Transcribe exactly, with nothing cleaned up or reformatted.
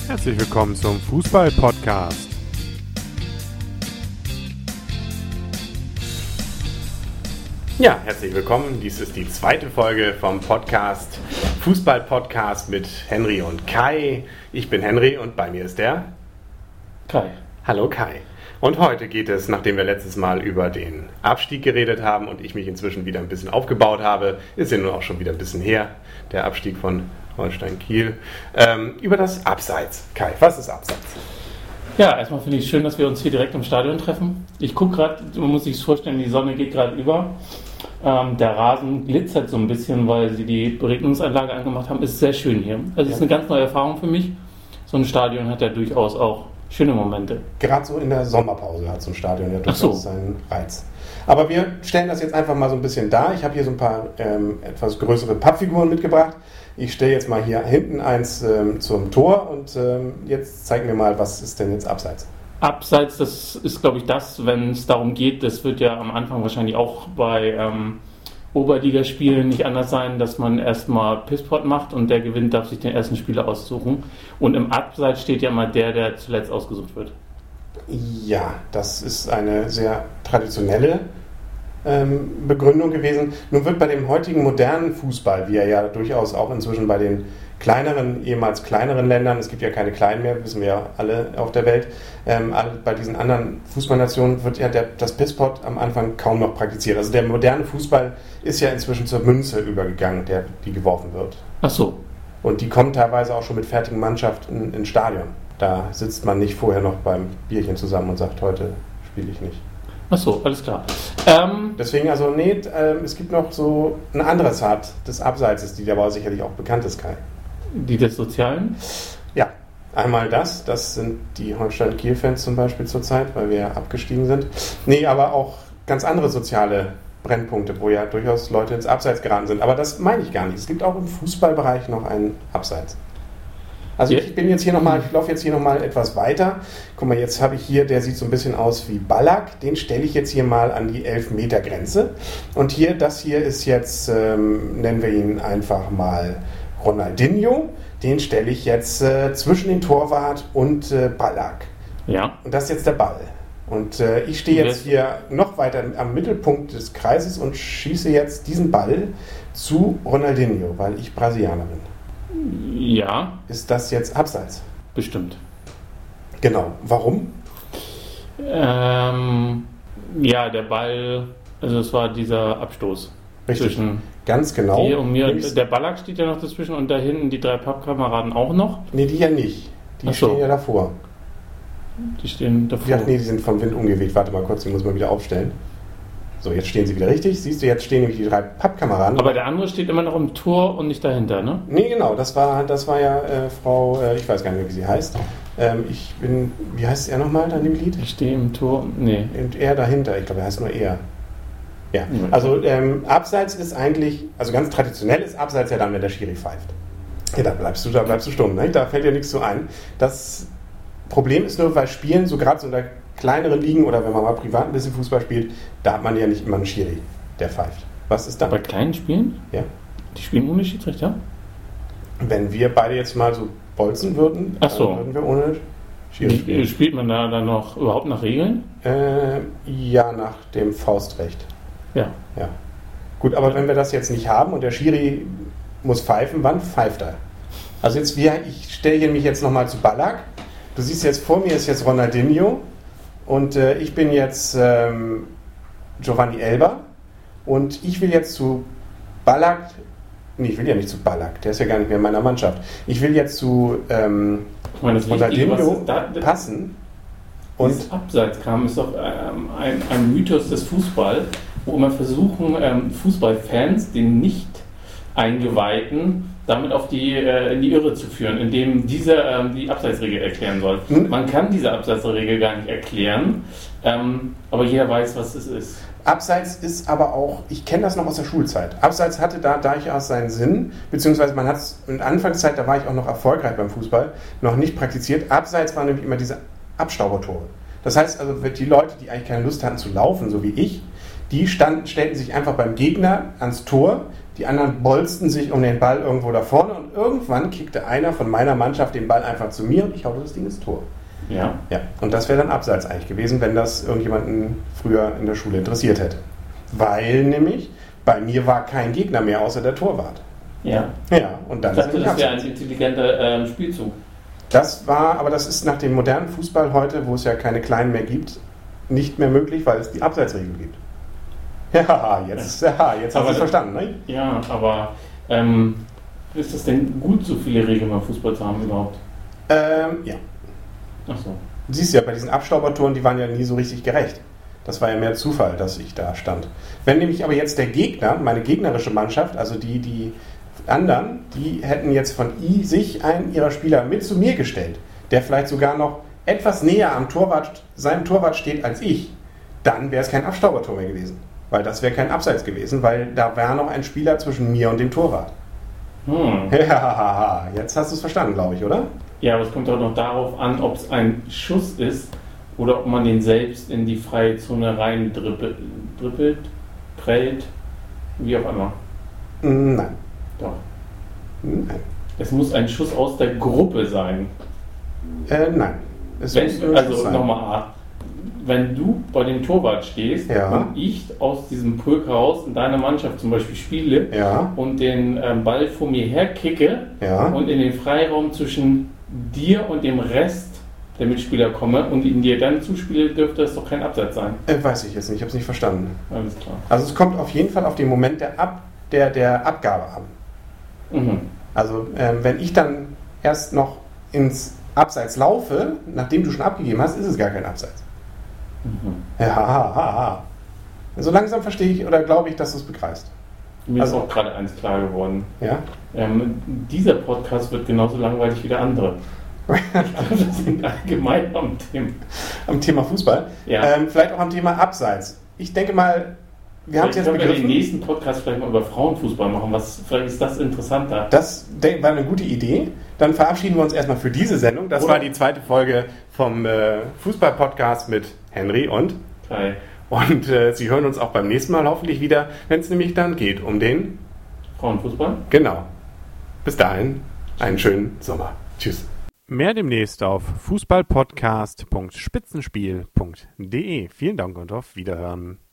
Herzlich willkommen zum Fußball-Podcast. Ja, herzlich willkommen. Dies ist die zweite Folge vom Podcast Fußball-Podcast mit Henry und Kai. Ich bin Henry und bei mir ist der Kai. Hallo Kai. Und heute geht es, nachdem wir letztes Mal über den Abstieg geredet haben und ich mich inzwischen wieder ein bisschen aufgebaut habe, ist ja nun auch schon wieder ein bisschen her, der Abstieg von Holstein Kiel, ähm, über das Abseits. Kai, was ist Abseits? Ja, erstmal finde ich es schön, dass wir uns hier direkt im Stadion treffen. Ich gucke gerade, man muss sich vorstellen, die Sonne geht gerade über. Ähm, der Rasen glitzert so ein bisschen, weil sie die Beregnungsanlage angemacht haben. Ist sehr schön hier. Also es ist eine ganz neue Erfahrung für mich. So ein Stadion hat ja durchaus auch schöne Momente. Gerade so in der Sommerpause hat so ein Stadion ja durchaus so. seinen Reiz. Aber wir stellen das jetzt einfach mal so ein bisschen dar. Ich habe hier so ein paar ähm, etwas größere Pappfiguren mitgebracht. Ich stelle jetzt mal hier hinten eins ähm, zum Tor und ähm, jetzt zeigen wir mal, was ist denn jetzt Abseits? Abseits, das ist, glaube ich, das, wenn es darum geht, das wird ja am Anfang wahrscheinlich auch bei ähm, Oberligaspielen nicht anders sein, dass man erstmal Pisspot macht und der gewinnt, darf sich den ersten Spieler aussuchen. Und im Abseits steht ja mal der, der zuletzt ausgesucht wird. Ja, das ist eine sehr traditionelle ähm, Begründung gewesen. Nun wird bei dem heutigen modernen Fußball, wie er ja durchaus auch inzwischen bei den kleineren, ehemals kleineren Ländern, es gibt ja keine kleinen mehr, wissen wir ja alle auf der Welt, ähm, bei diesen anderen Fußballnationen wird ja der, das Pisspot am Anfang kaum noch praktiziert. Also der moderne Fußball ist ja inzwischen zur Münze übergegangen, der, die geworfen wird. Ach so. Und die kommen teilweise auch schon mit fertigen Mannschaften ins Stadion. Da sitzt man nicht vorher noch beim Bierchen zusammen und sagt, heute spiele ich nicht. Ach so, alles klar. Ähm, Deswegen, also nee, äh, es gibt noch so eine andere Art des Abseitses, die aber sicherlich auch bekannt ist, Kai. Die des Sozialen? Ja, einmal das, das sind die Holstein-Kiel-Fans zum Beispiel zurzeit, weil wir ja abgestiegen sind. Nee, aber auch ganz andere soziale Brennpunkte, wo ja durchaus Leute ins Abseits geraten sind. Aber das meine ich gar nicht. Es gibt auch im Fußballbereich noch einen Abseits. Also ich bin jetzt hier nochmal, ich laufe jetzt hier nochmal etwas weiter. Guck mal, jetzt habe ich hier, der sieht so ein bisschen aus wie Ballack. Den stelle ich jetzt hier mal an die elf Meter Grenze. Und hier, das hier ist jetzt, ähm, nennen wir ihn einfach mal Ronaldinho. Den stelle ich jetzt äh, zwischen den Torwart und äh, Ballack. Ja. Und das ist jetzt der Ball. Und äh, ich stehe jetzt hier noch weiter am Mittelpunkt des Kreises und schieße jetzt diesen Ball zu Ronaldinho, weil ich Brasilianer bin. Ja. Ist das jetzt Abseits? Bestimmt. Genau. Warum? Ähm, ja, der Ball, also es war dieser Abstoß. Richtig. Zwischen ganz genau. dir und mir. Nämlich, der Ballack steht ja noch dazwischen und da hinten die drei Pappkameraden auch noch. Nee, die ja nicht. Die Ach so. stehen ja davor. Die stehen davor. Ja, nee, die sind vom Wind umgeweht. Warte mal kurz, die muss man wieder aufstellen. So, jetzt stehen sie wieder richtig. Siehst du, jetzt stehen nämlich die drei Pappkameraden. Aber der andere steht immer noch im Tor und nicht dahinter, ne? Nee, genau. Das war, das war ja äh, Frau, äh, ich weiß gar nicht mehr, wie sie heißt. Ähm, ich bin, wie heißt er nochmal da in dem Lied? Ich stehe im Tor, nee. Und er dahinter. Ich glaube, er heißt nur er. Ja, also ähm, Abseits ist eigentlich, also ganz traditionell ist Abseits ja dann, wenn der Schiri pfeift. Ja, da bleibst du, da bleibst du stumm, ne? Da fällt dir nichts so ein. Das Problem ist nur, bei Spielen, so gerade so in der kleineren Ligen oder wenn man mal privat ein bisschen Fußball spielt, da hat man ja nicht immer einen Schiri, der pfeift. Was ist dann? Bei kleinen Spielen? Ja. Die spielen ohne Schiedsrichter? Wenn wir beide jetzt mal so bolzen würden, Ach so. dann würden wir ohne Schiri spielen. Spielt man da dann noch überhaupt nach Regeln? Äh, ja, nach dem Faustrecht. Ja. Ja. Gut, aber wenn wir das jetzt nicht haben und der Schiri muss pfeifen, wann pfeift er? Also jetzt, wir, ich stelle mich jetzt nochmal zu Ballack. Du siehst jetzt, vor mir ist jetzt Ronaldinho und äh, ich bin jetzt ähm, Giovanni Elber und ich will jetzt zu Ballack, nee, ich will ja nicht zu Ballack, der ist ja gar nicht mehr in meiner Mannschaft. Ich will jetzt zu ähm, meine, Ronaldinho da, passen. Und dieses Abseits kam, ist doch ähm, ein, ein Mythos des Fußballs, wo immer versuchen, ähm, Fußballfans, den nicht Eingeweihten, damit auf die, äh, in die Irre zu führen, indem diese ähm, die Abseitsregel erklären soll. Hm? Man kann diese Abseitsregel gar nicht erklären, ähm, aber jeder weiß, was es ist. Abseits ist aber auch, ich kenne das noch aus der Schulzeit. Abseits hatte da durchaus seinen Sinn, beziehungsweise man hat es in Anfangszeit, da war ich auch noch erfolgreich beim Fußball, noch nicht praktiziert. Abseits waren nämlich immer diese Abstaubertore. Das heißt also, die Leute, die eigentlich keine Lust hatten zu laufen, so wie ich, die standen, stellten sich einfach beim Gegner ans Tor, die anderen bolzten sich um den Ball irgendwo da vorne und irgendwann kickte einer von meiner Mannschaft den Ball einfach zu mir und ich haute das Ding ins Tor. Ja. Ja. Und das wäre dann abseits eigentlich gewesen, wenn das irgendjemanden früher in der Schule interessiert hätte. Weil nämlich bei mir war kein Gegner mehr außer der Torwart. Ja. Ja, und dann ich dachte, ist das wäre ein intelligenter ähm, Spielzug. Das war, aber das ist nach dem modernen Fußball heute, wo es ja keine Kleinen mehr gibt, nicht mehr möglich, weil es die Abseitsregel gibt. Ja, jetzt, ja, jetzt hast du es verstanden, ne? Ja, aber ähm, ist es denn gut, so viele Regeln beim Fußball zu haben überhaupt? Ähm, ja. Ach so. Du siehst ja, bei diesen Abstaubertoren, die waren ja nie so richtig gerecht. Das war ja mehr Zufall, dass ich da stand. Wenn nämlich aber jetzt der Gegner, meine gegnerische Mannschaft, also die, die anderen, die hätten jetzt von I sich einen ihrer Spieler mit zu mir gestellt, der vielleicht sogar noch etwas näher am Torwart, seinem Torwart steht als ich, dann wäre es kein Abstaubertor mehr gewesen. Weil das wäre kein Abseits gewesen, weil da wäre noch ein Spieler zwischen mir und dem Torwart. Hm. Ja, jetzt hast du es verstanden, glaube ich, oder? Ja, aber es kommt auch noch darauf an, ob es ein Schuss ist oder ob man den selbst in die freie Zone rein dribbelt, dribbelt prellt, wie auch immer. Nein. Doch. Nein. Es muss ein Schuss aus der Gruppe sein. Äh, nein. Es Wenn, muss nur ein Schuss also sein. nochmal A. Wenn du bei dem Torwart stehst Ja. und ich aus diesem Pulk heraus in deiner Mannschaft zum Beispiel spiele Ja. und den ähm, Ball vor mir her kicke Ja. und in den Freiraum zwischen dir und dem Rest der Mitspieler komme und ihn dir dann zuspiele, dürfte das doch kein Abseits sein. Äh, weiß ich jetzt nicht, ich habe es nicht verstanden. Alles klar. Also es kommt auf jeden Fall auf den Moment der, Ab, der, der Abgabe an. Mhm. Also ähm, wenn ich dann erst noch ins Abseits laufe, nachdem du schon abgegeben hast, ist es gar kein Abseits. Mhm. Ja, ha, ha, ha. So langsam verstehe ich oder glaube ich, dass du es begreifst. Mir Also- ist auch gerade eins klar geworden. Ja? Ähm, dieser Podcast wird genauso langweilig wie der andere. Ich glaube, wir sind allgemein am Thema. Am Thema Fußball. Ja. Ähm, vielleicht auch am Thema Abseits. Ich denke mal, wir haben es Vielleicht jetzt können wir den begriffen. nächsten Podcast vielleicht mal über Frauenfußball machen. Was, vielleicht ist das interessanter. Das de- war eine gute Idee. Dann verabschieden wir uns erstmal für diese Sendung. Das Oder? war die zweite Folge vom äh, Fußball-Podcast mit Henry und Kai. Und äh, Sie hören uns auch beim nächsten Mal hoffentlich wieder, wenn es nämlich dann geht um den... Frauenfußball? Genau. Bis dahin, einen schönen Sommer. Tschüss. Mehr demnächst auf fußballpodcast punkt spitzenspiel punkt de. Vielen Dank und auf Wiederhören.